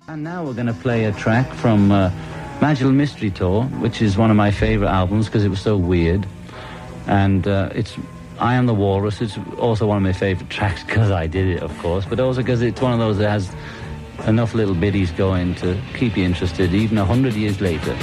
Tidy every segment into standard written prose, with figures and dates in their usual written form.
And now we're going to play a track from Magical Mystery Tour, which is one of my favourite albums because it was so weird. And it's I Am the Walrus. It's also one of my favourite tracks because I did it, of course, but also because it's one of those that has enough little biddies going to keep you interested even 100 years later.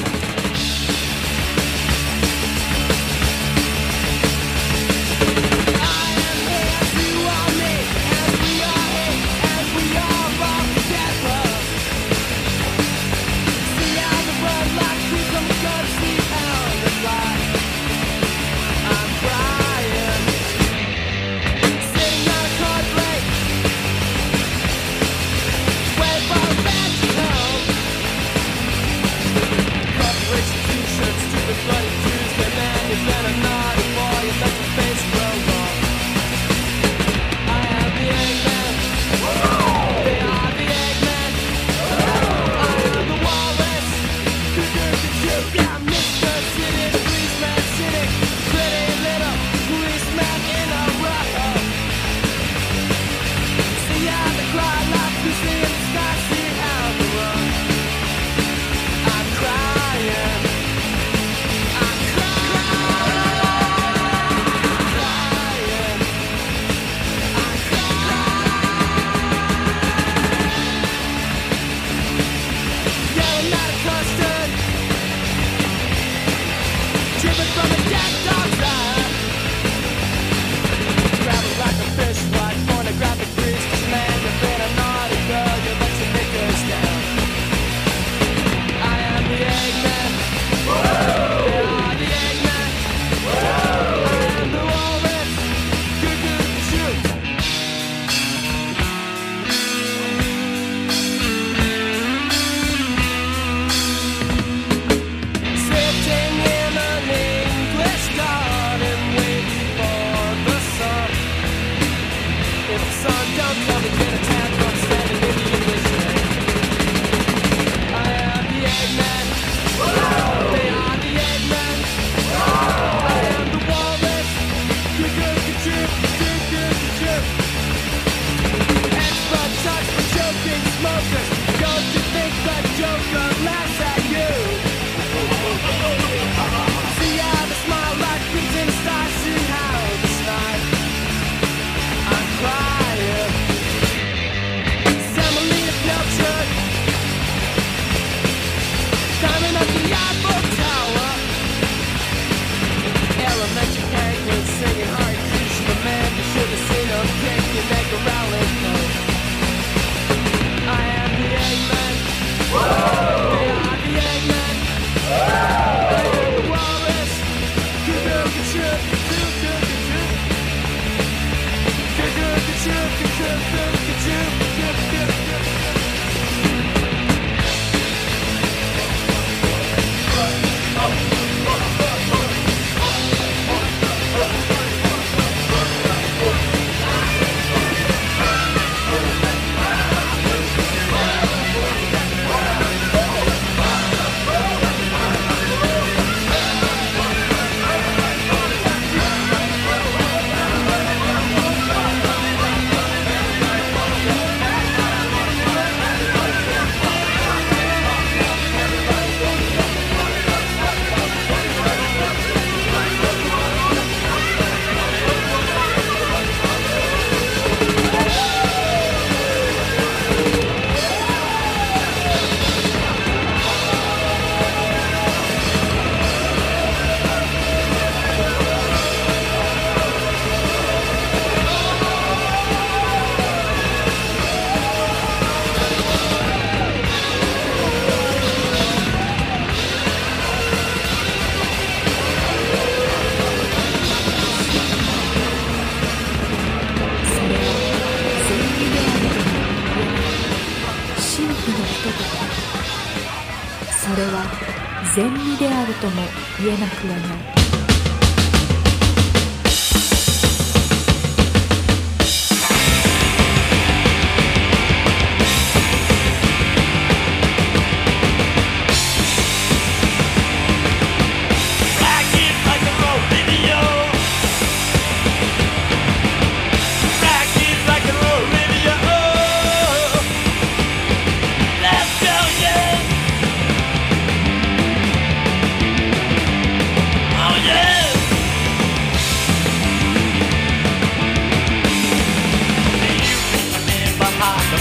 それは善美であるとも言えなくはない。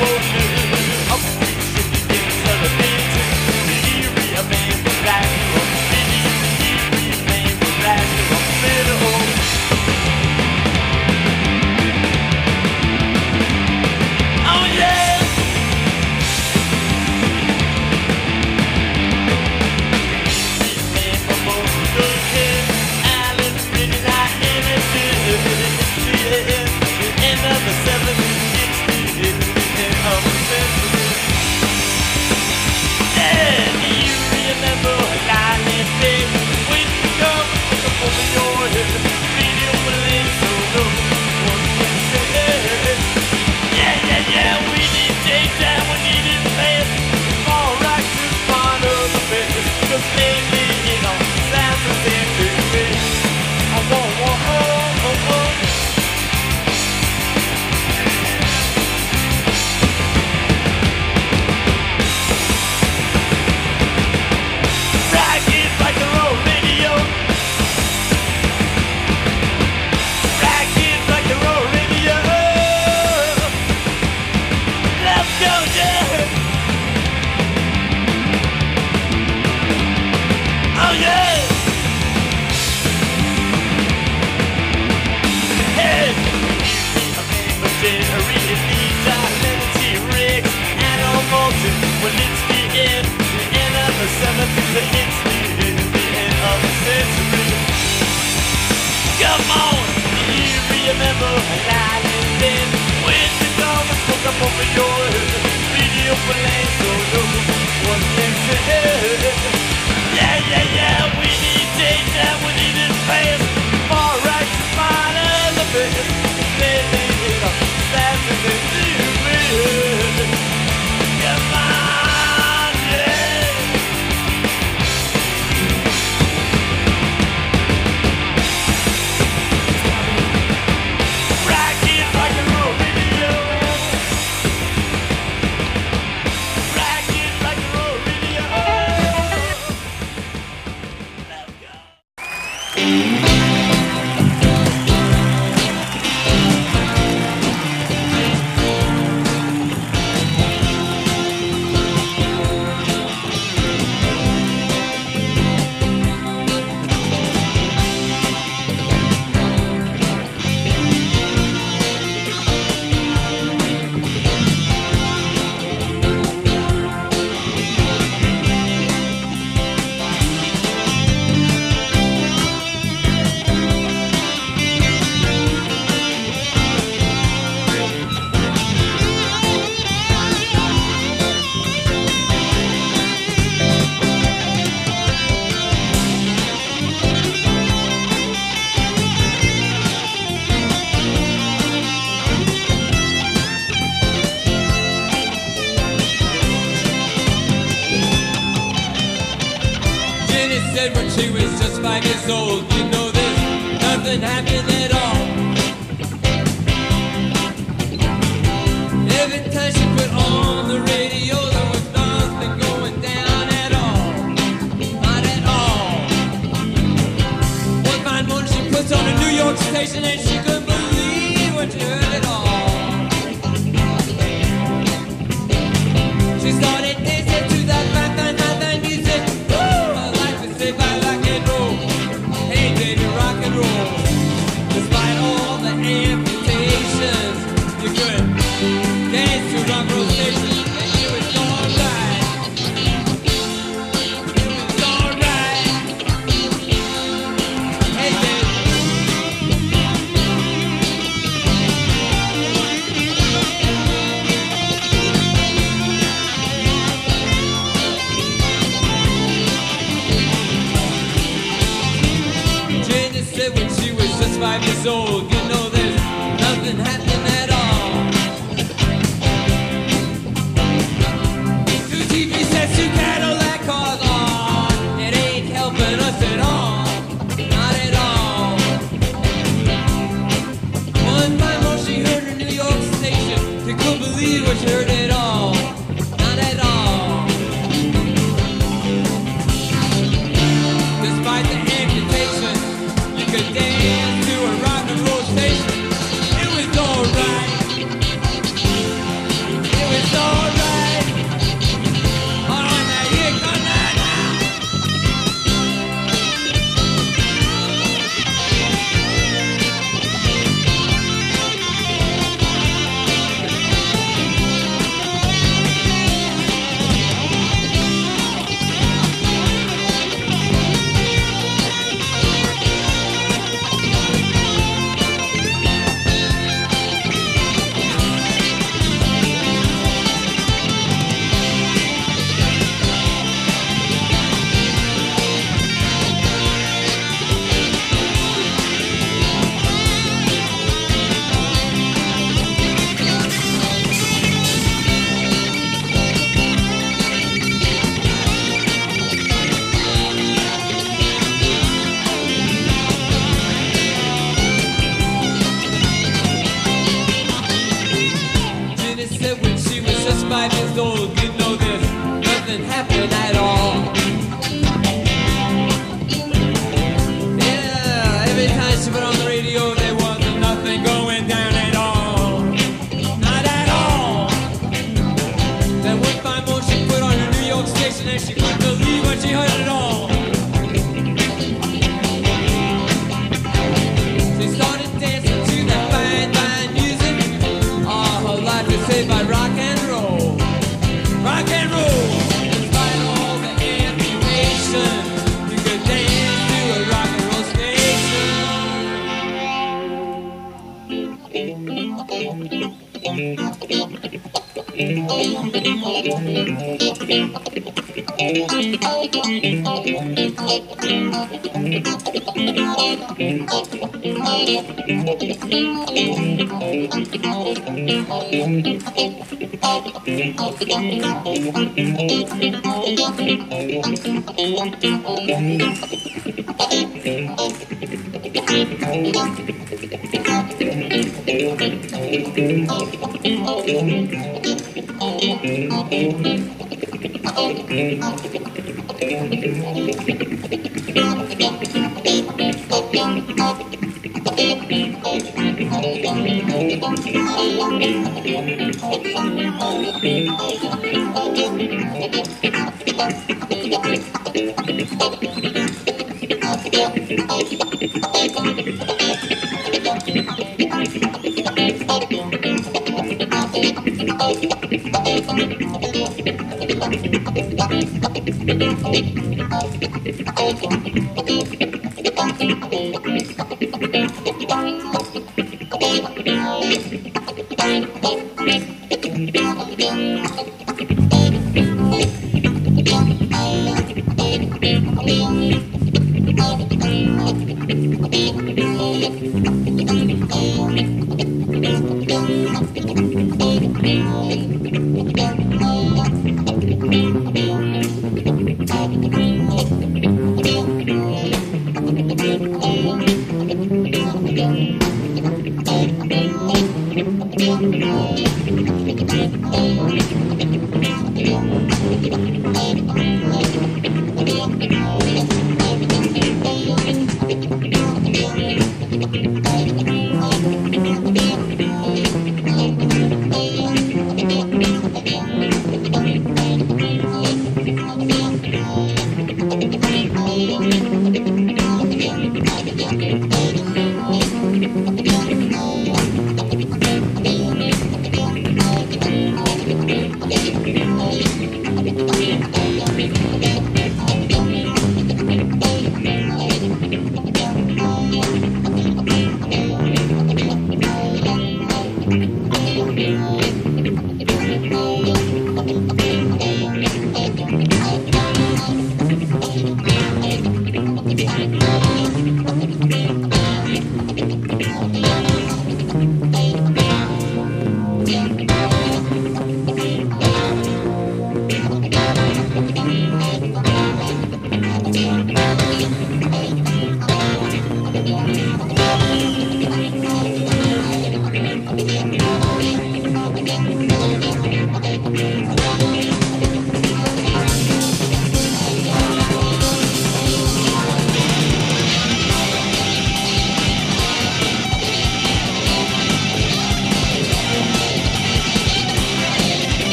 It was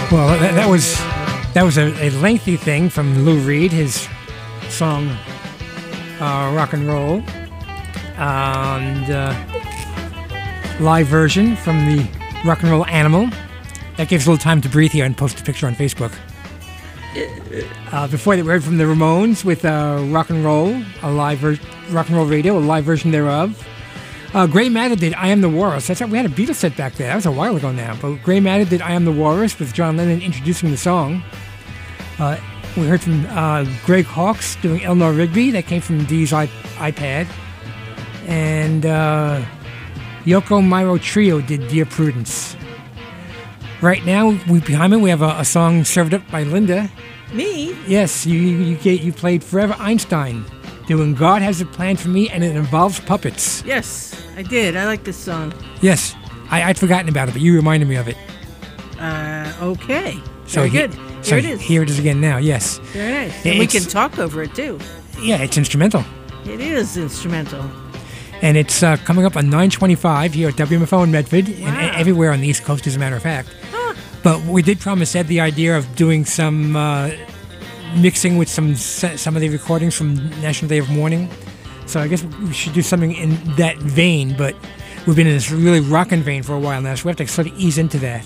Well, that was a lengthy thing from Lou Reed, his song Rock and Roll, and live version from the Rock and Roll Animal. That gives a little time to breathe here and post a picture on Facebook. Before that, we heard from the Ramones with Rock and Roll, Rock and Roll Radio, a live version thereof. Gray Matter did I Am the Walrus. That's right, we had a Beatles set back there. That was a while ago now. But Gray Matter did I Am the Walrus with John Lennon introducing the song. We heard from Greg Hawkes doing Eleanor Rigby. That came from Dee's iPad. And Yoko Miro Trio did Dear Prudence. Right now, behind me, we have a song served up by Linda. Me? Yes, you played Forever Einstein, doing God Has a Plan for Me, and it involves puppets. Yes, I did. I like this song. Yes, I'd forgotten about it, but you reminded me of it. Okay. So Very good. Here it is. Here it is again now, yes. Very nice. And we can talk over it, too. Yeah, it's instrumental. It is instrumental. And it's coming up on 9:25 here at WMFO in Medford, and everywhere on the East Coast, as a matter of fact. Huh. But we did promise Ed the idea of doing some mixing with some of the recordings from National Day of Mourning. So I guess we should do something in that vein, but we've been in this really rockin' vein for a while now, so we have to sort of ease into that.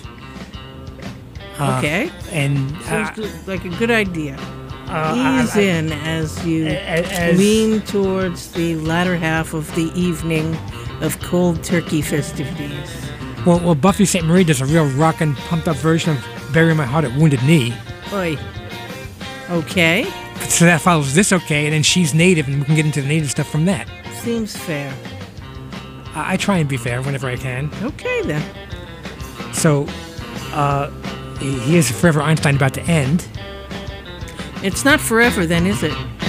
Okay. And sounds like a good idea. Ease in as you lean towards the latter half of the evening of cold turkey festivities. Well, Buffy St. Marie does a real rockin', pumped-up version of Bury My Heart at Wounded Knee. Oi. Okay. So that follows this okay, and then she's native, and we can get into the native stuff from that. Seems fair. I try and be fair whenever I can. Okay, then. So, here's Forever Einstein about to end. It's not forever then, is it?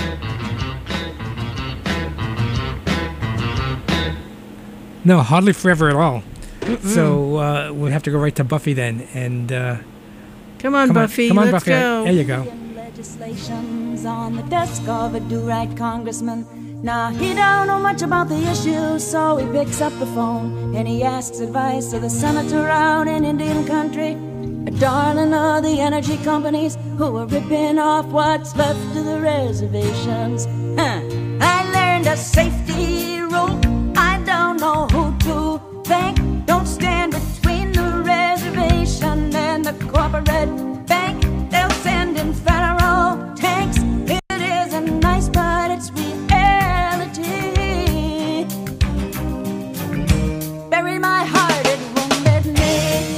No, hardly forever at all. So we'll have to go right to Buffy then. And come on, Buffy. Come on, let's Buffy. Go. There you go. Legislation's on the desk of a do-right congressman. Now, he don't know much about the issue, so he picks up the phone and he asks advice of the senator out in Indian country, a darling of the energy companies who are ripping off what's left of the reservations. I learned a safety rule. I don't know who to thank. Don't stand between the reservation and the corporate bank. They'll send in federal tanks. It isn't nice, but it's reality. Bury my heart at Wounded Knee,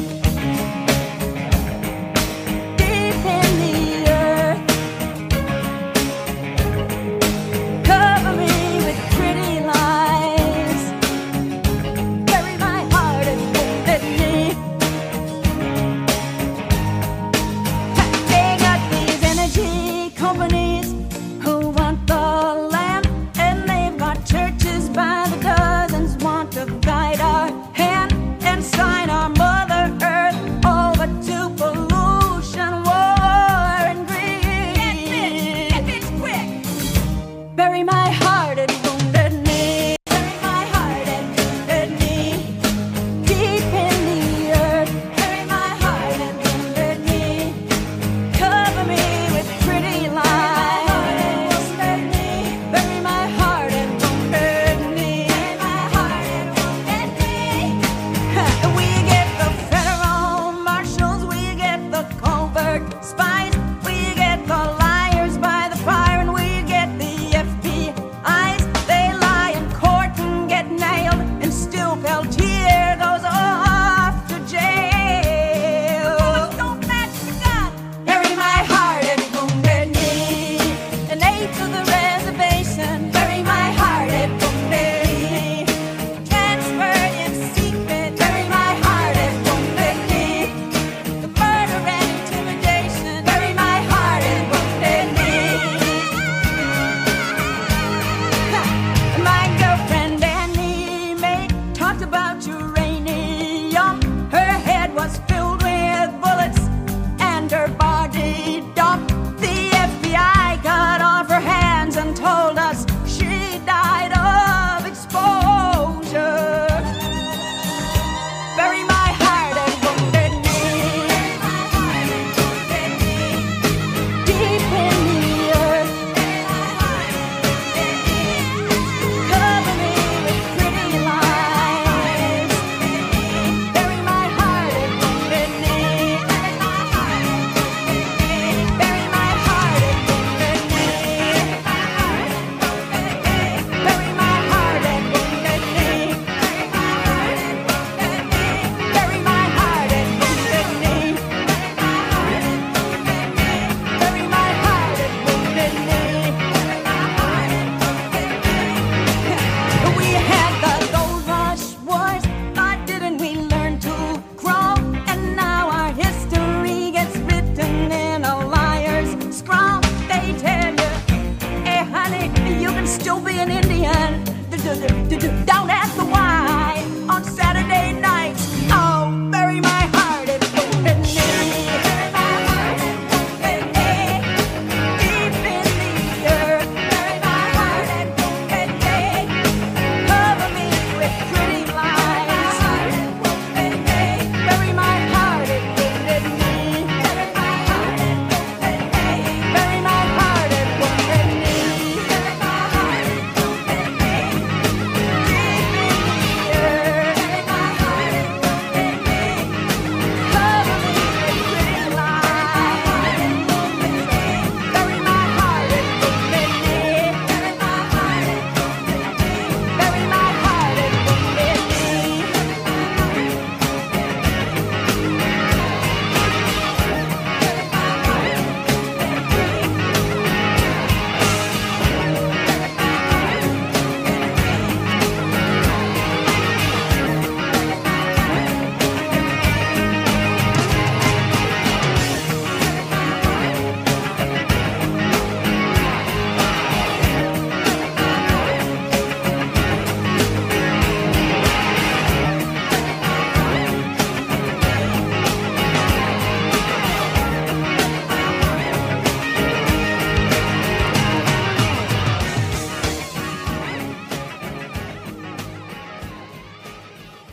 deep in the earth. Cover me with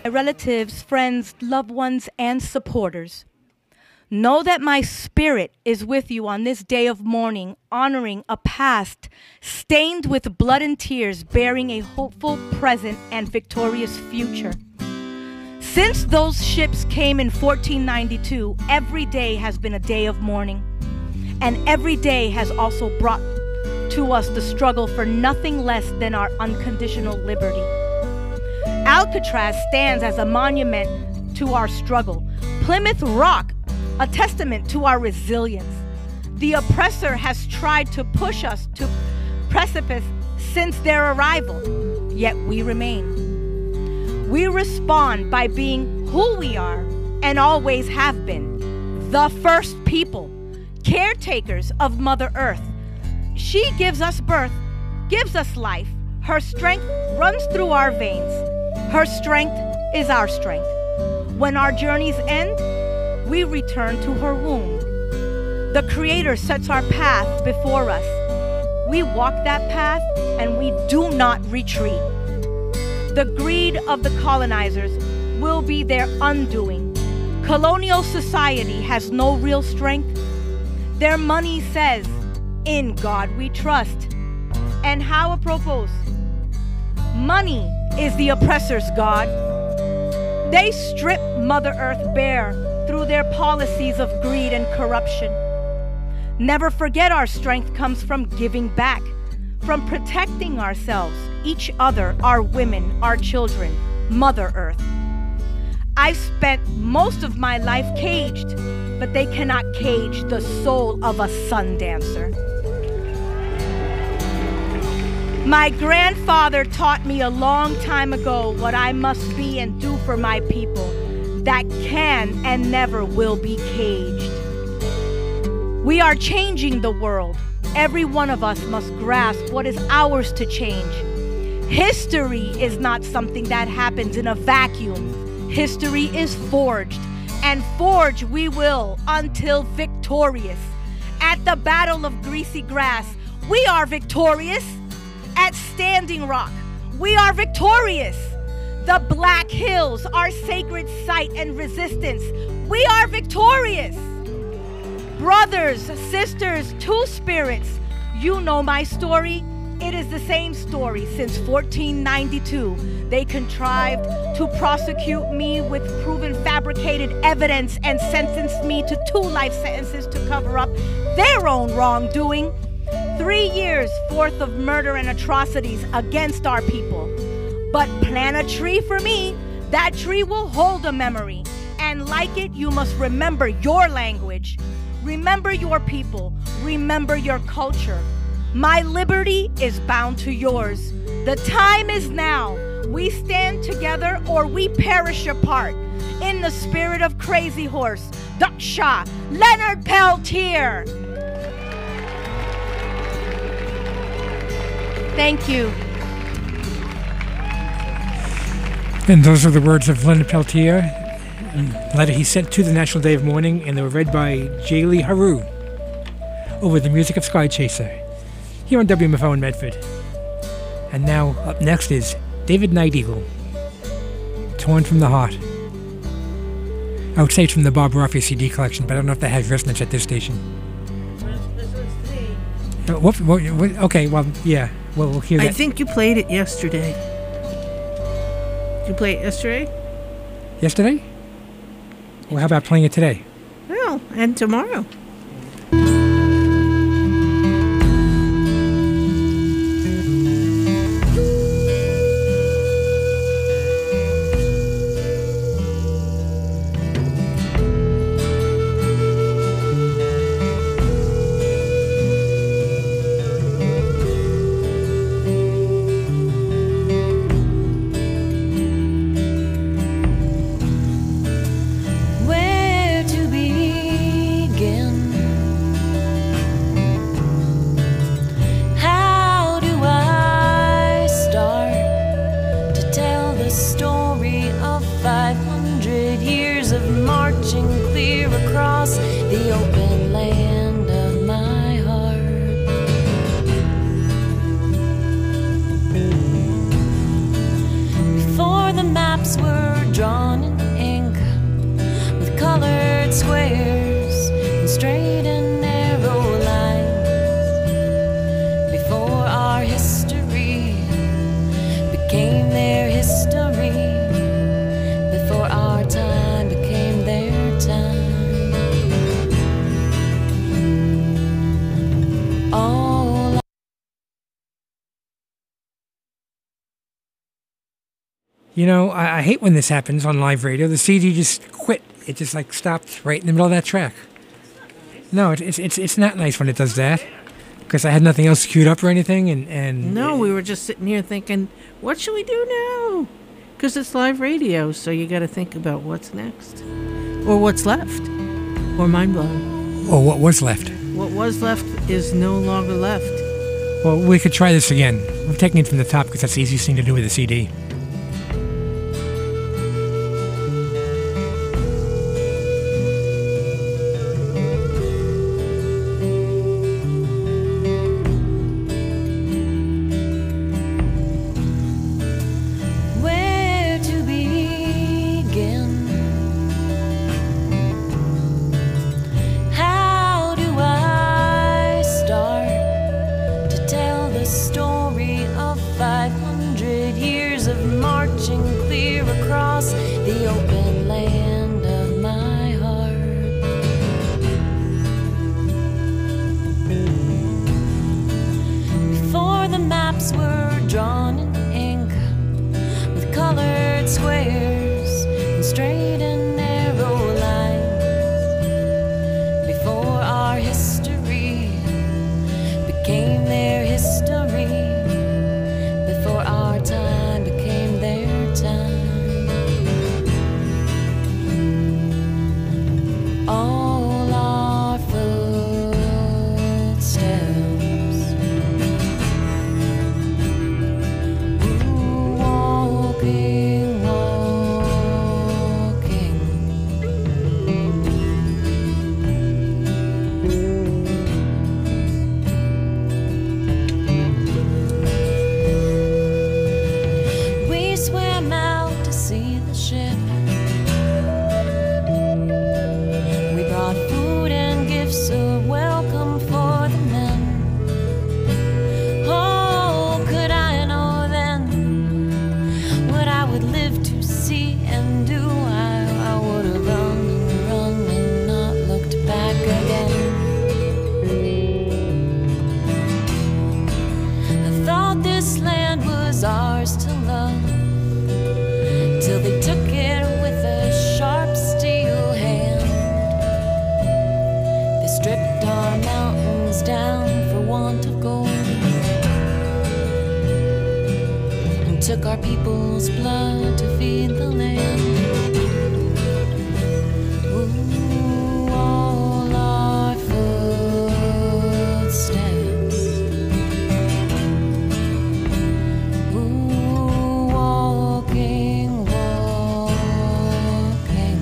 relatives, friends, loved ones, and supporters. Know that my spirit is with you on this day of mourning, honoring a past stained with blood and tears, bearing a hopeful present and victorious future. Since those ships came in 1492, every day has been a day of mourning. And every day has also brought to us the struggle for nothing less than our unconditional liberty. Alcatraz stands as a monument to our struggle. Plymouth Rock, a testament to our resilience. The oppressor has tried to push us to precipice since their arrival, yet we remain. We respond by being who we are and always have been, the first people, caretakers of Mother Earth. She gives us birth, gives us life. Her strength runs through our veins. Her strength is our strength. When our journeys end, we return to her womb. The Creator sets our path before us. We walk that path and we do not retreat. The greed of the colonizers will be their undoing. Colonial society has no real strength. Their money says, "In God we trust." And how apropos? Money is the oppressor's God. They strip Mother Earth bare through their policies of greed and corruption. Never forget our strength comes from giving back, from protecting ourselves, each other, our women, our children, Mother Earth. I've spent most of my life caged, but they cannot cage the soul of a sun dancer. My grandfather taught me a long time ago what I must be and do for my people that can and never will be caged. We are changing the world. Every one of us must grasp what is ours to change. History is not something that happens in a vacuum. History is forged, and forge we will until victorious. At the Battle of Greasy Grass, we are victorious. At Standing Rock, we are victorious. The Black Hills, our sacred site and resistance, we are victorious. Brothers, sisters, two spirits, you know my story. It is the same story since 1492. They contrived to prosecute me with proven fabricated evidence and sentenced me to 2 life sentences to cover up their own wrongdoing. 3 years forth of murder and atrocities against our people. But plant a tree for me, that tree will hold a memory. And like it, you must remember your language. Remember your people. Remember your culture. My liberty is bound to yours. The time is now. We stand together or we perish apart. In the spirit of Crazy Horse, Daksha, Leonard Peltier. Thank you. And those are the words of Leonard Peltier, a letter he sent to the National Day of Mourning, and they were read by Jaylee Haru over the music of Sky Chaser here on WMFO in Medford. And now up next is David Night Eagle, Torn from the Heart. I would say it's from the Bob Roffey CD collection, but I don't know if that has resonance at this station. Okay, well, yeah. Well, we'll hear that. I think you played it yesterday. Did you play it yesterday? Yesterday? Well, how about playing it today? Well, and tomorrow. Were drawn squares and straight and narrow lines. Before our history became their history, before our time became their time. All You know, I hate when this happens on live radio. The CD just quit. It just like stopped right in the middle of that track. No, it's not nice when it does that, because I had nothing else queued up or anything, and No, we were just sitting here thinking, what should we do now? Because it's live radio, so you got to think about what's next, or what's left, or mind blowing. Oh, what was left? What was left is no longer left. Well, we could try this again. I'm taking it from the top because that's the easiest thing to do with a CD. where to begin? How do I start to tell the story of 500 years of marching clear across the open land of my heart? Before the maps were drawn in ink with colored squares and straight and narrow lines, before our history became their history, before our time became their time. All our footsteps, walking, walking. We swam out to see the ship. We brought food and gifts of welcome for the men. Oh, could I know then what I would live to see and do? I would have run and not looked back again. I thought this land was ours to love, till they took it with a sharp steel hand. They stripped our mountains down for want of gold, and took our people's blood to feed the land. Ooh, all our footsteps, ooh, walking, walking.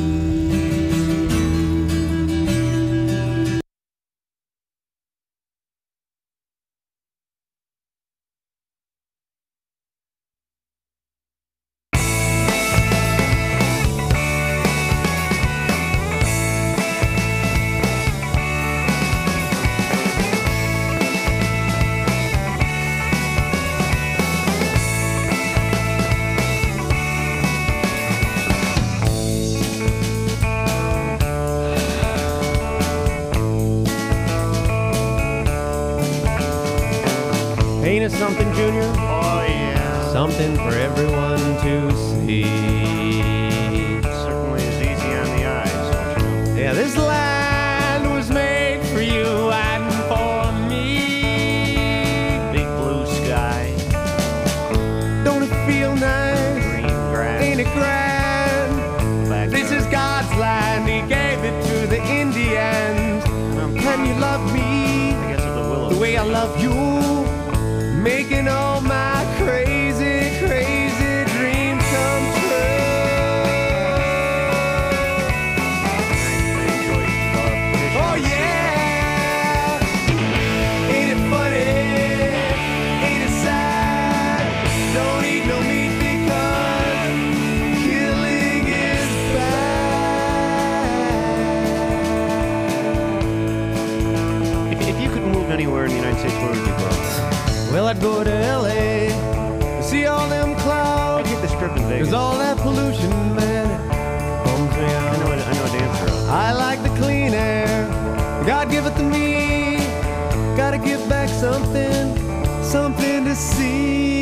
Ain't it something, Junior? Oh, yeah. Something for everyone to see. Certainly is easy on the eyes, don't you know? Yeah, this land was made for you and for me. Big blue sky, Don't it feel nice? green grass. Ain't it grand? Backyard. This is God's land. He gave it to the Indians. Can you love me I guess of the willows. the way I love you? Making all my crazy, crazy dreams come true. I enjoy fishing. Oh yeah! Ain't it funny? Ain't it sad? Don't eat no meat because killing is bad. Well, I'd go to LA to see all them clouds. Hit the strip in Vegas. Cause all that pollution, man, it bums me out. I know a dancer. I like the clean air. God give it to me. Gotta give back something to see.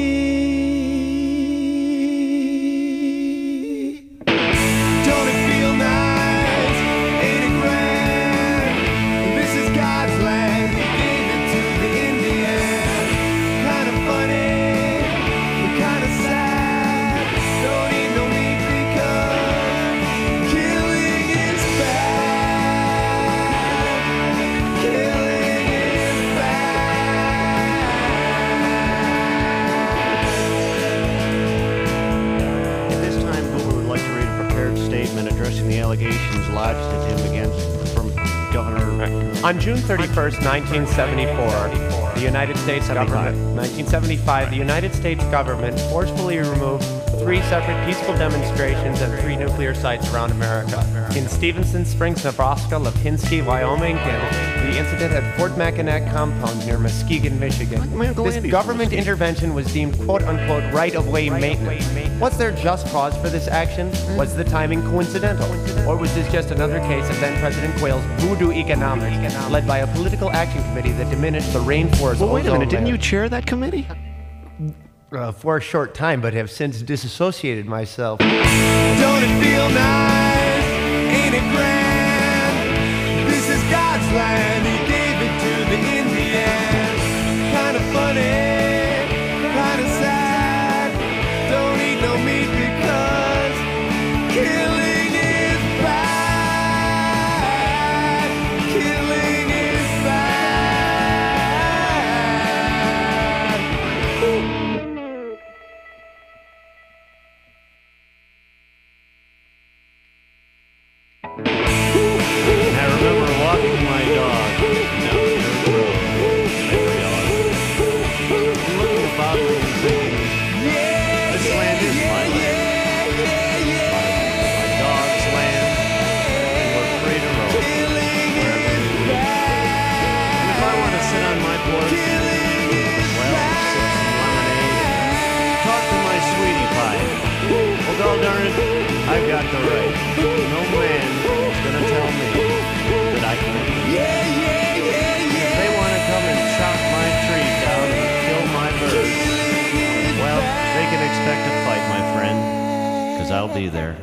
Don't it feel nice? Ain't it grand? This is God's land. He gave it to the Indian. Kinda funny, but kinda sad. Don't eat no meat because killing is bad. Killing is At this time, Hoover would like to read a prepared statement addressing the allegations lodged at him from Governor. On June 31st, 1974, the United States government, 1975, the United States government forcefully removed 3 separate peaceful demonstrations at 3 nuclear sites around America. In Stevenson Springs, Nebraska, Lipinski, Wyoming, and the incident at Fort Mackinac Compound near Muskegon, Michigan. This government intervention was deemed quote-unquote right-of-way maintenance. Was there just cause for this action? Was the timing coincidental? Or was this just another case of then-President Quayle's voodoo economics, led by a political action committee that diminished the rainforest Well, wait a ozone minute. Didn't layer? you chair that committee? For a short time, but have since disassociated myself. Don't it feel nice? Ain't it grand? This is God's land. He gave it to the Indians. Kinda funny, kinda sad. Don't eat no meat because killing is bad. Killing is bad. I remember walking my dog down the road. I realized, looking about me and thinking, this land is my land. My dog's land, and we're free to roam wherever we wish. And if I want to sit on my porch, well, sip some lemonade, talk to my sweetie pie, well, God darn it, I've got the right. No man is gonna tell me that I can't. If they want to come and chop my tree down and kill my birds, well, they can expect a fight, my friend, because I'll be there.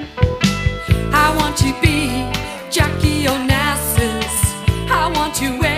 I want to be Jackie Onassis. I want to wear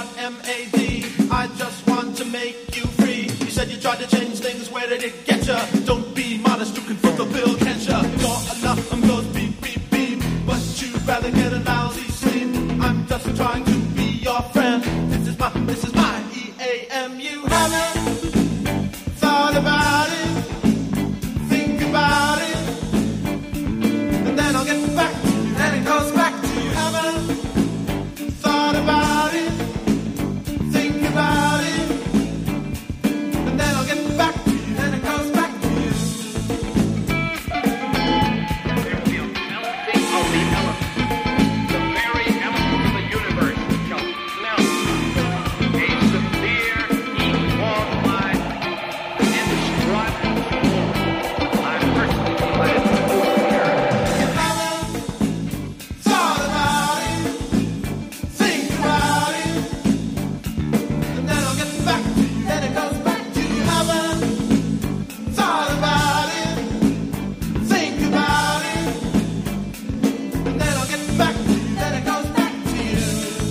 M-A-D. I just want to make you free. You said you tried to change things, where did it get ya? Don't be modest, you can foot the bill, can't ya? You're enough, I'm goes beep, beep, beep. But you'd rather get a lousy sleep. I'm just trying to be your friend. This is my E-A-M-U. Haven't thought about it, think about it, and then I'll get back to you. Then it goes back to you. Haven't thought about it, think about it, and then I'll get back to you. Then it goes back to you. There will melting of the elements. The very elements of the universe shall melt. A severe heat worldwide indescribable. I'm personally delighted to be here. Thought about it, think about it, and then I'll get back to you. Then it goes back to you. Haven't thought about it, think about it, and then I'll get back to you. Then it goes back to you.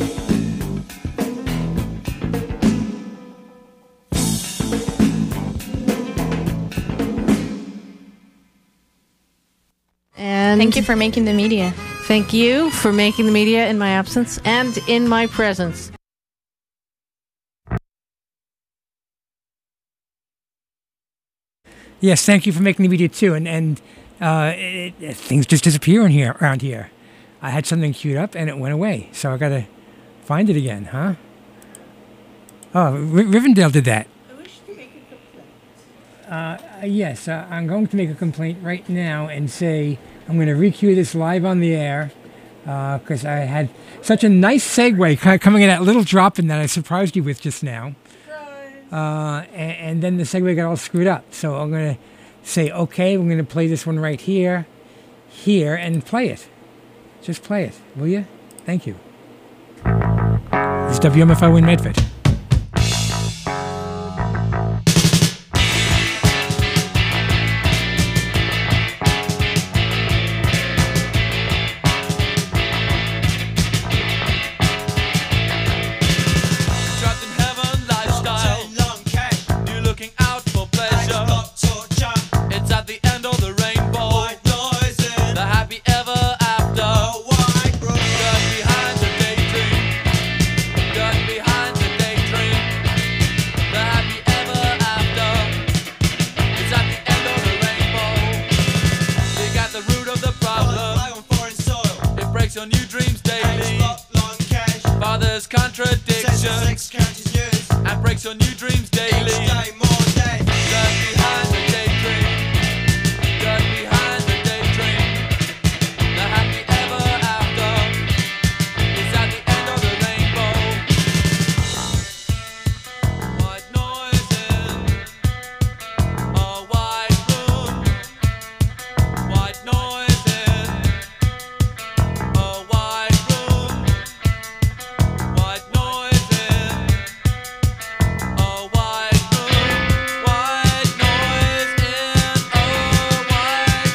And Thank you for making the media. thank you for making the media in my absence and in my presence. Yes, thank you for making the media too. And things just disappear in here around here. I had something queued up and it went away, so I got to find it again, huh? Oh, Rivendell did that. I wish to make a complaint. Yes, I'm going to make a complaint right now and say I'm going to recue this live on the air because I had such a nice segue coming in that little drop in that I surprised you with just now. And then the segue got all screwed up. So I'm going to say, okay, we're going to play this one right here, and play it. Just play it, will you? Thank you. This is WMFI in Medford. Trapped in heaven lifestyle. You're looking out for pleasure. It's at the end of the rainbow. The happy ever after. Got behind the daydream. Got behind the daydream. The happy ever after. It's at the end of the rainbow. You got the root of the problem. It breaks your new dreams daily. Father's contradictions and breaks your new dreams daily. Got behind the daydream. Got behind the daydream. The happy ever after is at the end of the rainbow. White noise in a white room. White noise in a white room. White noise in a white room. White noise in a white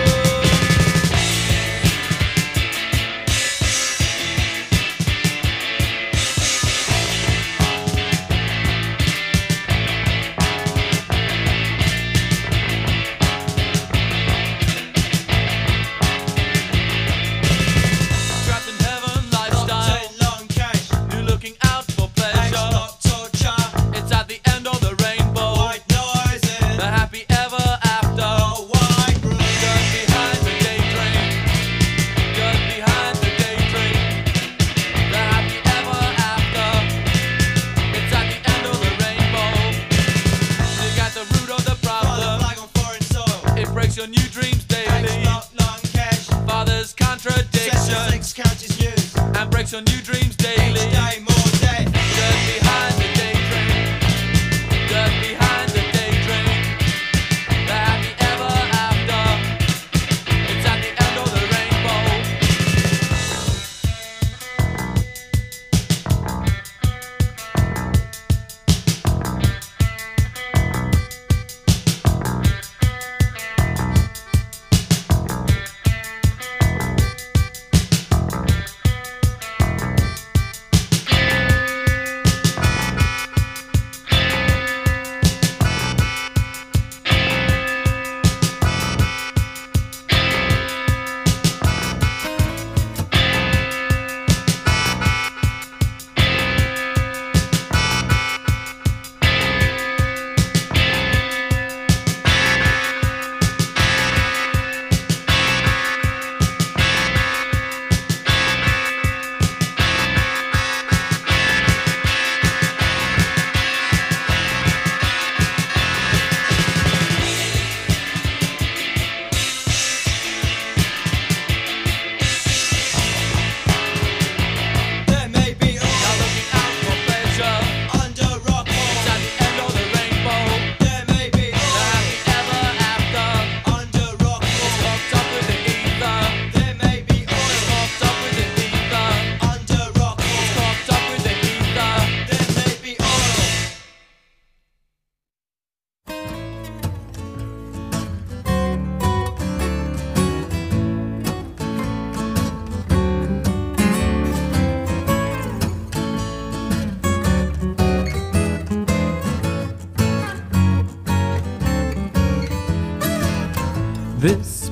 Trapped in heaven lifestyle. You're looking out for pleasure. It's at the end of the rainbow. The happy ever after. Got behind the daydream. Got behind the daydream. The happy ever after. It's at the end of the rainbow. You got the root of the problem. It breaks your new dreams daily. Father's contradictions and breaks your new dreams daily. Got behind the daydream. Got behind the daydream. The happy ever after. It's at the end of the rainbow.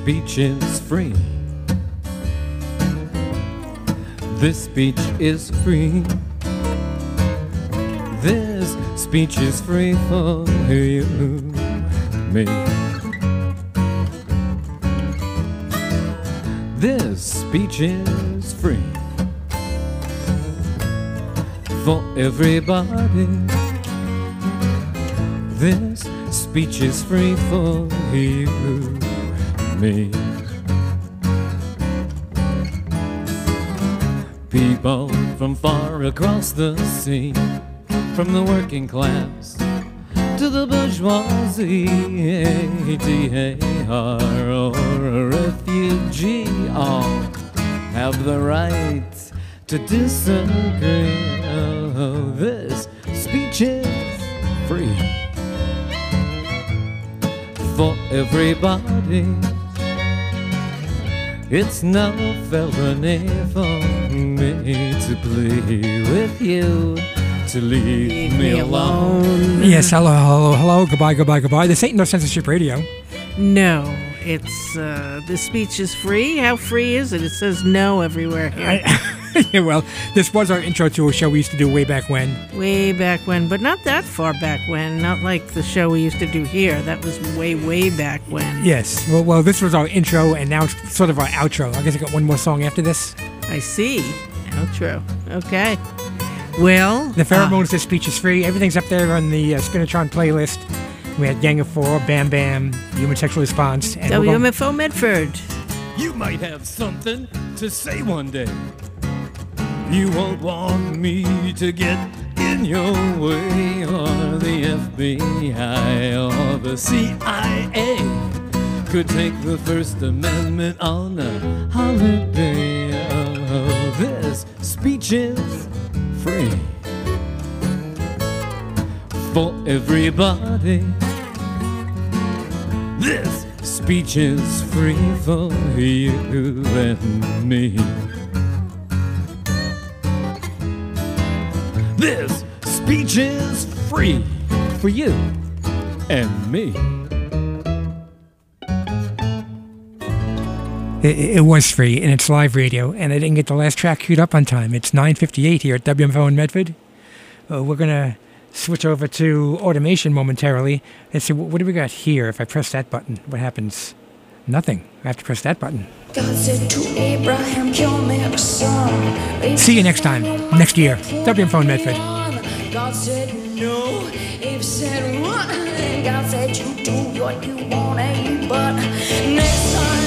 speech is free. This speech is free. This speech is free for you, me. This speech is free for everybody. This speech is free for you, me. People from far across the sea, from the working class to the bourgeoisie, ATAR or a refugee, all have the right to disagree. Oh, this speech is free for everybody. It's no felony for me to plead with you to leave me alone. Yes, hello, goodbye. This ain't no censorship radio. No, it's, the speech is free. How free is it? It says no everywhere here. Yeah, well, this was our intro to a show we used to do way back when. Way back when, but not that far back when. Not like the show we used to do here. That was way back when. Yes, well, this was our intro, and now it's sort of our outro. I guess I got one more song after this. I see. Outro. Okay. Well, the Pheromones, this speech is free. Everything's up there on the Spinatron playlist. We had Gang of Four, Bam Bam, Human Sexual Response, and WMFO Medford. You might have something to say one day. You won't want me to get in your way, or the FBI or the CIA could take the First Amendment on a holiday. Oh, this speech is free for everybody. This speech is free for you and me. This speech is free for you and me. It was free, and it's live radio, and I didn't get the last track queued up on time. It's 9:58 here at WMFO in Medford. We're going to switch over to automation momentarily. Let's see, what do we got here? If I press that button, what happens? Nothing. I have to press that button. God said to Abraham, kill me a son. See you next time, next year. WMFO in Medford. God said no. Abe said what? And God said you do what you want to, but next time.